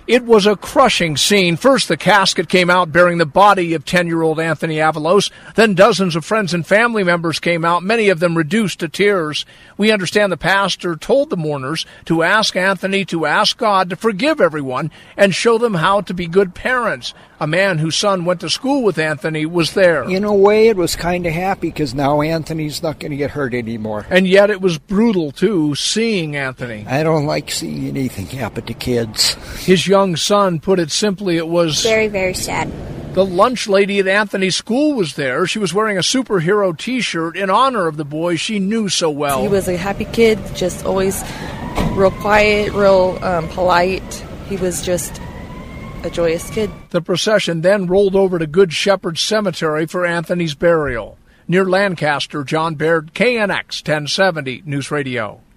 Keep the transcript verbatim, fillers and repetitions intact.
It was a crushing scene. First, the casket came out bearing the body of ten-year-old Anthony Avalos. Then dozens of friends and family members came out, many of them reduced to tears. We understand the pastor told the mourners to ask Anthony to ask God to forgive everyone and show them how to be good parents. A man whose son went to school with Anthony was there. In a way, it was kind of happy because now Anthony's not going to get hurt anymore. And yet it was brutal, too, seeing Anthony. I don't like seeing anything happen to kids. His young son put it simply, it was very, very sad. The lunch lady at Anthony's school was there. She was wearing a superhero T-shirt in honor of the boy she knew so well. He was a happy kid, just always real quiet, real um, polite. He was just a joyous kid. The procession then rolled over to Good Shepherd Cemetery for Anthony's burial. Near Lancaster, John Baird, K N X ten seventy News Radio.